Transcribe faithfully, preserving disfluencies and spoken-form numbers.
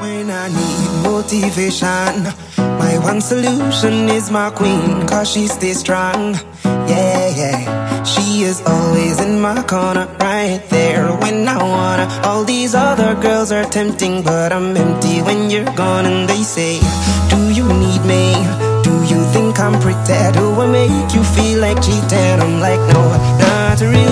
When I need motivation, my one solution is my queen, cause she stays strong. Yeah, yeah, she is always in my corner, right there when I wanna. All these other girls are tempting, but I'm empty when you're gone. And they say, do you need me? Do you think I'm pretty? Do I make you feel like cheating? I'm like, no, not really.